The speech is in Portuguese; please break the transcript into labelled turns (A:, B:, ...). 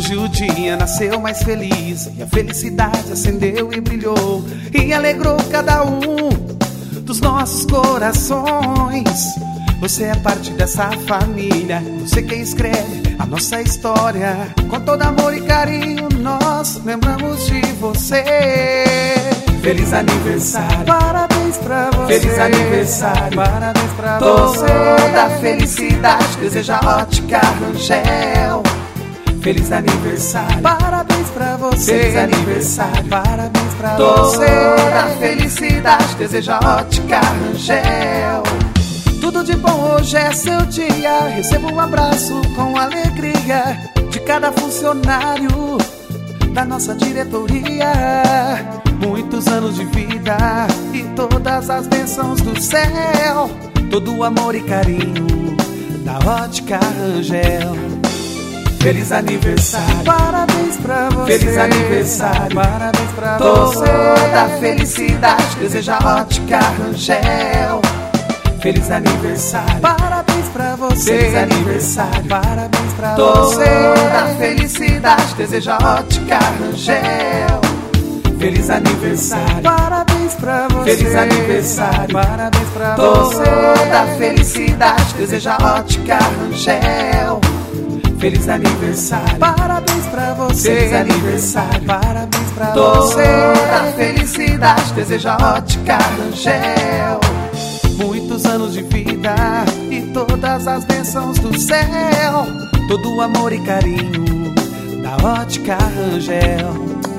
A: Hoje o dia nasceu mais feliz e a felicidade acendeu e brilhou e alegrou cada um dos nossos corações. Você é parte dessa família, você quem escreve a nossa história. Com todo amor e carinho nós lembramos de você. Feliz aniversário,
B: parabéns pra você.
A: Feliz aniversário,
B: parabéns pra você.
A: Toda felicidade deseja Ótica Rangel. Feliz aniversário,
B: parabéns pra você.
A: Feliz aniversário,
B: parabéns pra você.
A: Toda felicidade deseja Ótica Rangel. Tudo de bom, hoje é seu dia. Receba um abraço com alegria de cada funcionário da nossa diretoria. Muitos anos de vida e todas as bênçãos do céu. Todo o amor e carinho da Ótica Rangel. Feliz aniversário,
B: parabéns pra você.
A: Feliz aniversário,
B: parabéns pra você.
A: Toda felicidade deseja Ótica Rangel. Feliz aniversário,
B: parabéns pra você.
A: Feliz aniversário,
B: parabéns pra você.
A: Toda felicidade deseja Ótica Rangel. Feliz aniversário,
B: parabéns pra você.
A: Feliz aniversário,
B: parabéns pra você.
A: Toda felicidade deseja Ótica Rangel. Feliz aniversário,
B: parabéns pra você.
A: Feliz aniversário,
B: parabéns pra você.
A: Toda felicidade deseja Ótica Rangel. Muitos anos de vida e todas as bênçãos do céu. Todo o amor e carinho da Ótica Rangel.